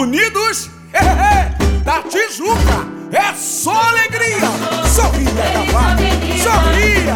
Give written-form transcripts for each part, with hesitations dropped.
Unidos da Tijuca, é só alegria. Sorria, cavalo, sorria.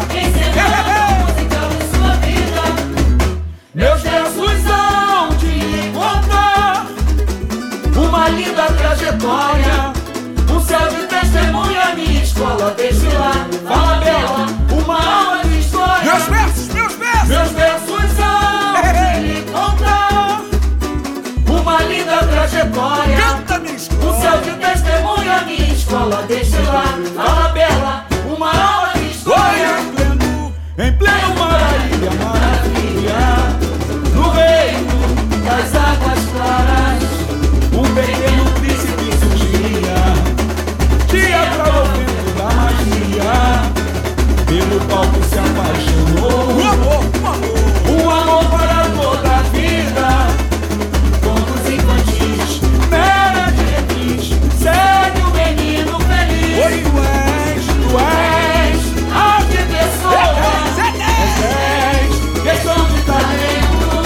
Meus versos hão de contar uma linda trajetória, um céu de testemunha, minha escola desde lá. Fala bela, uma aula de história. Meus versos, meus versos hão de contar uma linda trajetória. Canta, minha escola. Um céu de testemunha, minha escola desde lá. Fala bela, uma aula de história. Em pleno maravilha, maravilha. No reino das águas claras, um pequeno príncipe surgia, dia para o vento da magia. Pelo palco se apaixonou. Um amor para toda a vida. Contos infantis, mera diretriz. Segue o menino feliz. Oi, tu és a que pessoa. És questão de talento.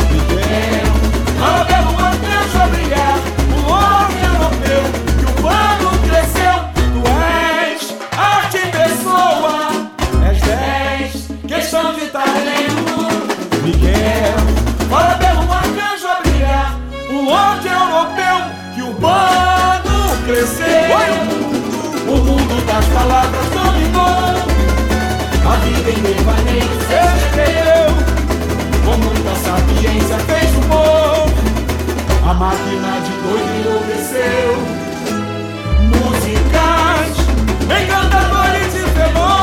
Fala belo anjo a brilhar, um homem europeu que o pano cresceu. Tu és arte em pessoa, és questão de talento. Miguel, fala belo arcanjo a brilhar, um homem europeu que o pano cresceu. O mundo das palavras dominou, a vida em devaneio se escreveu. Com muita sapiência fez o povo, a máquina de doido enlouqueceu. Musicais, encantadores e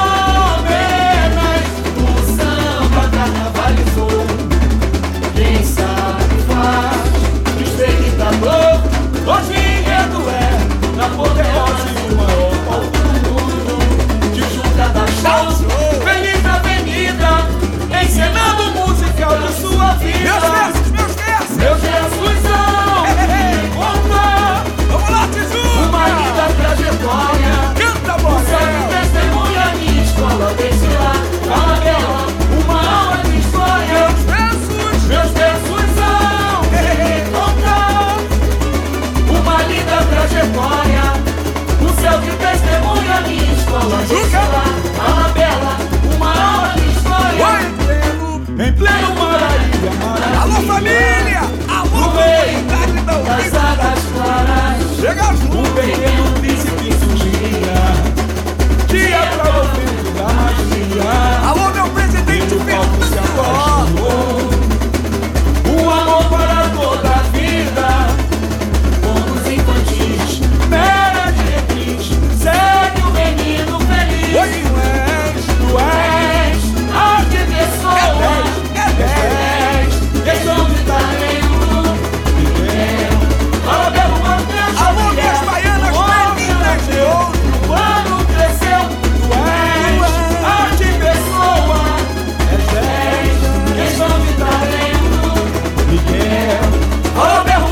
fenômenos, o samba carnavalizou. Quem sabe faz, espectador, hoje enredo é na poderosa e o maior palco do mundo. Tijuca da shows, feliz avenida, encenando o musical de sua vida. Meus versos são de contar. Vamos lá, Tijuca! Uma linda trajetória. Canta, um céu de testemunha, minha escola desde lá. Fala bela, uma aula de história. Meus versos são de contar. Uma linda trajetória, um céu de testemunha, minha escola desde lá. Fala bela, uma aula de história. Em pleno maravilha, maravilha. Alô, família! Alô, comunidade da das águas claras, chega junto. Um pequeno príncipe surgia, Dia para o vento da magia. Alô, meu presidente Fernando se apaixonou. Um amor para toda a vida. Contos infantis, mera diretriz. Segue o menino feliz. Oi, tu és a que pessoa. Questão de talento. Fala belo anjo. alô, minhas baianas lindas de ouro. O ano cresceu. Tu és arte em pessoa. És questão de talento. Miguel, Fala belo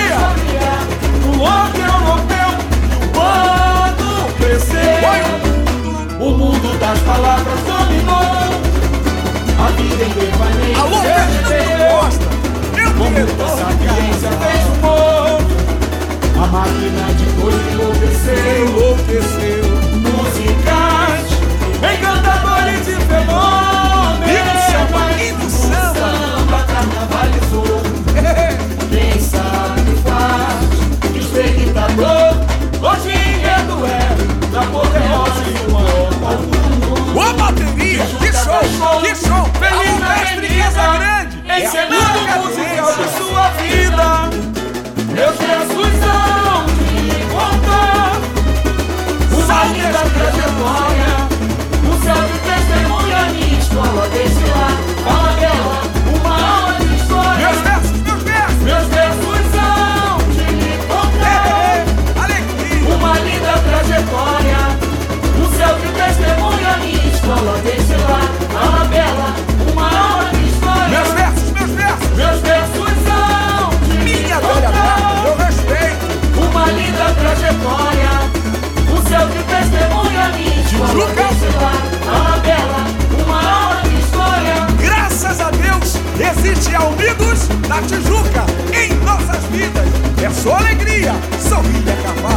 anjo. Um homem europeu que o ano cresceu. O mundo das palavras dominou. A vida em devaneio. alô, se Fernando perdeu. Costa. Com muita sapiência fez o povo, a máquina de doido enlouqueceu. Musicais, encantadores e fenômenos, E no samba, o samba carnavalizou. Quem sabe faz, espectador, hoje enredo é da poderosa e o maior palco do mundo. Ô, bateria, que show, que show. Feliz Alô, na mestre avenida, Casa Grande. encenando o musical de sua vida. Meus versos são de contar uma linda trajetória, um céu de testemunha, minha escola desde lá. Fala bela, uma aula de história. Meus versos são de contar uma linda trajetória, um céu de testemunha, minha escola desde lá. Fala bela, uma aula de história. Meus versos são de Minha contar velha, eu respeito. uma linda trajetória, um céu de testemunha, minha escola desde lá. Fala bela, uma aula de história. Graças a Deus, existe Amigos da Tijuca em nossa nossas vidas é só alegria, sorrir e acabar.